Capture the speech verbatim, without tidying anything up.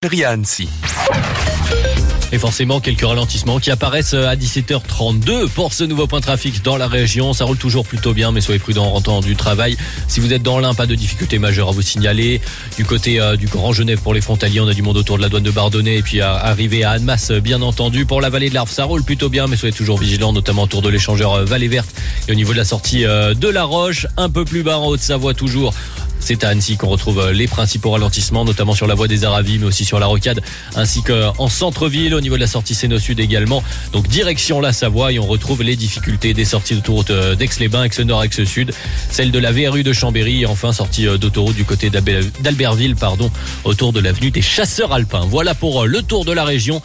à Annecy. Et forcément, quelques ralentissements qui apparaissent à dix-sept heures trente-deux pour ce nouveau point de trafic dans la région. Ça roule toujours plutôt bien, mais soyez prudents en rentrant du travail. Si vous êtes dans l'Ain, pas de difficultés majeures à vous signaler. Du côté euh, du Grand Genève pour les frontaliers, on a du monde autour de la douane de Bardonnay et puis à arriver à Annemasse, bien entendu. Pour la vallée de l'Arve, ça roule plutôt bien, mais soyez toujours vigilants, notamment autour de l'échangeur euh, Vallée Verte et au niveau de la sortie euh, de La Roche. Un peu plus bas en Haute-Savoie toujours. C'est à Annecy qu'on retrouve les principaux ralentissements, notamment sur la voie des Aravis, mais aussi sur la Rocade, ainsi qu'en centre-ville, au niveau de la sortie Sénaux-Sud également. Donc direction la Savoie, et on retrouve les difficultés des sorties d'autoroute d'Aix-les-Bains, Aix-Nord, Aix-Sud, celle de la V R U de Chambéry, et enfin sortie d'autoroute du côté d'Albertville, pardon, autour de l'avenue des Chasseurs Alpins. Voilà pour le tour de la région.